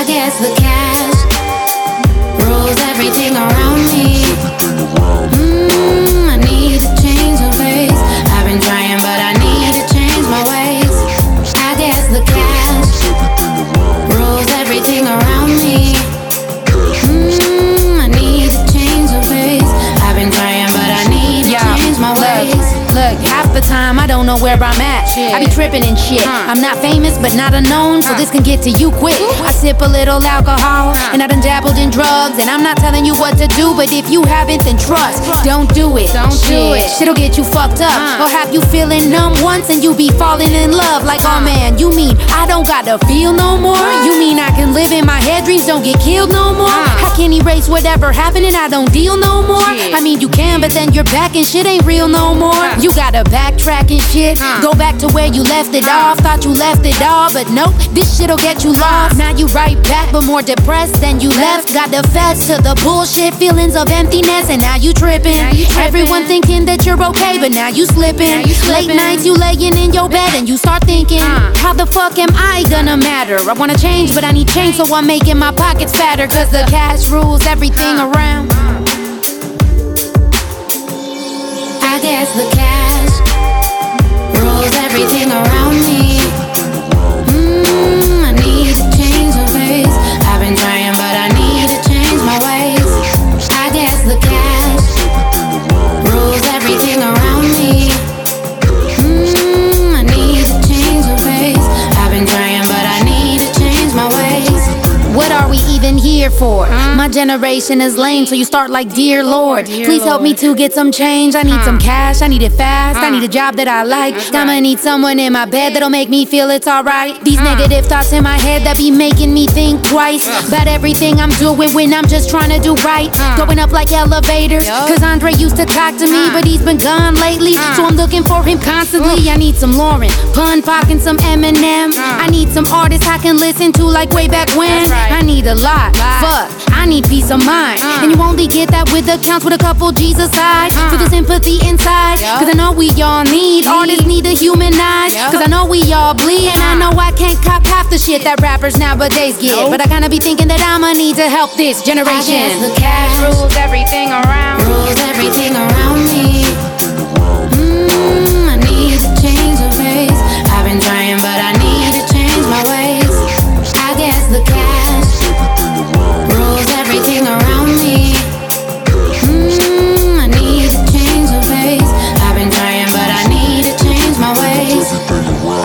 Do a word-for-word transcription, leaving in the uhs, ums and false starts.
guess the cash rules everything around me. Mmm, I need to change my ways. I've been trying, but I need to change my ways. I guess the cash rules everything around me. Mmm, I need to change my ways. I've been trying, but I need to Yo, change my look, ways. Look, half the time I don't know where I'm at. Shit. I be tripping and shit. Huh. I'm not famous, but not unknown, so Huh. this can get to you quick. I sip a little alcohol, Huh. and I done dabbled in drugs. And I'm not telling you what to do, but if you haven't, then trust. Don't do it. Don't do Shit. it. Shit'll get you fucked up, Huh. or have you feeling numb once and you be falling in love. Like, oh man, you mean I don't gotta feel no more? You mean I can live in my head, dreams don't get killed no more? Huh. I can erase whatever happened and I don't deal no more. Shit. I mean, you can, but then you're back and shit ain't real no more. Huh. You gotta backtrack and shit. Huh. Go back to where you left it Huh. off. Thought you left it all, but nope, this shit'll get you lost. Now you right back, but more depressed than you left. Got the feds to the bullshit, feelings of emptiness, and now you tripping. Now you tripping. Everyone thinking that you're okay, but now you slipping. Now you slipping. Late nights you laying in your bed and you start thinking, Huh. how the fuck am I gonna matter? I wanna change, but I need change, so I'm making my pockets fatter. Cause the cash rules everything Huh. around. I guess the cash rules everything around me. Mmm, I need to change my ways. I've been trying, but I need to change my ways. I guess the cash rules everything around me. Mmm, I need to change my ways. I've been trying, but I need to change my ways. What are we even here for? Huh? My generation is lame, so you start like, dear Lord, Dear please help me Lord. to get some change. I need Huh. some cash, I need it fast, I Huh. need a job that I like. That's I'ma right. need someone in my bed that'll make me feel it's alright. These Huh. negative thoughts in my head that be making me think twice Ugh. about everything I'm doing when I'm just trying to do right. Huh. Going up like elevators, Yup. cause Andre used to talk to me, Huh. but he's been gone lately, Huh. so I'm looking for him constantly. I need some Lauren, Pun Pock, and some Eminem. Huh. I need some artists I can listen to like way back when. That's right. I need a lot. Lot. Fuck, I need peace of mind. Uh. And you only get that with accounts with a couple G's aside. Uh. For the sympathy inside. Yup. Cause I know we all need, Need. artists need to humanize. Yup. Cause I know we all bleed. And I Uh. know I can't cop half the shit that rappers nowadays get. Nope. But I kinda be thinking that I'ma need to help this I generation. guess the cash rules everything around. rules everything around me. Mmm, I need to change my ways. I've been trying, but I need to change my ways. I guess the cash rules everything around me. Mmm, I need to change my ways. I've been trying, but I need to change my ways.